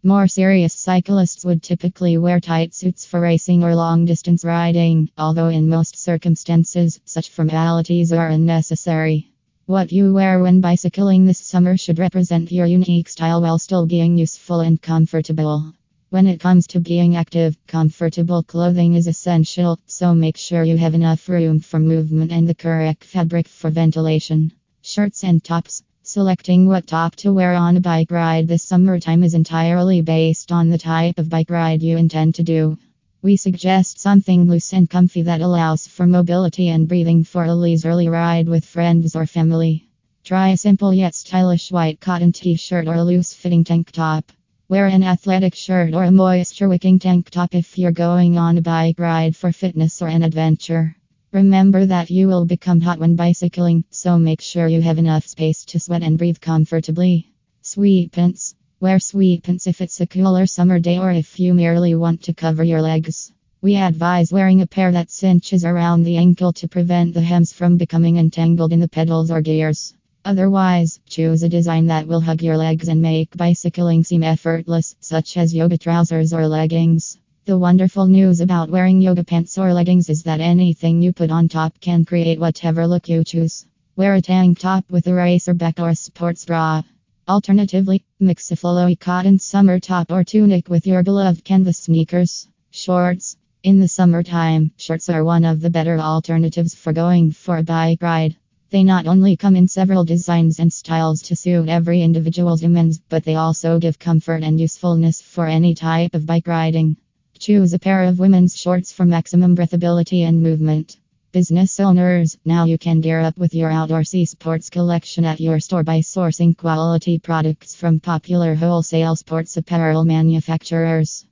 More serious cyclists would typically wear tight suits for racing or long distance riding, although in most circumstances, such formalities are unnecessary. What you wear when bicycling this summer should represent your unique style while still being useful and comfortable. When it comes to being active, comfortable clothing is essential, so make sure you have enough room for movement and the correct fabric for ventilation. Shirts and tops. Selecting what top to wear on a bike ride this summertime is entirely based on the type of bike ride you intend to do. We suggest something loose and comfy that allows for mobility and breathing for a leisurely ride with friends or family. Try a simple yet stylish white cotton t-shirt or a loose-fitting tank top. Wear an athletic shirt or a moisture-wicking tank top if you're going on a bike ride for fitness or an adventure. Remember that you will become hot when bicycling, so make sure you have enough space to sweat and breathe comfortably. Sweatpants. Wear sweatpants if it's a cooler summer day or if you merely want to cover your legs. We advise wearing a pair that cinches around the ankle to prevent the hems from becoming entangled in the pedals or gears. Otherwise, choose a design that will hug your legs and make bicycling seem effortless, such as yoga trousers or leggings. The wonderful news about wearing yoga pants or leggings is that anything you put on top can create whatever look you choose. Wear a tank top with a racer back or a sports bra. Alternatively, mix a flowy cotton summer top or tunic with your beloved canvas sneakers. Shorts. In the summertime, shorts are one of the better alternatives for going for a bike ride. They not only come in several designs and styles to suit every individual's demands, but they also give comfort and usefulness for any type of bike riding. Choose a pair of women's shorts for maximum breathability and movement. Business owners, now you can gear up with your outdoorsy sports collection at your store by sourcing quality products from popular wholesale sports apparel manufacturers.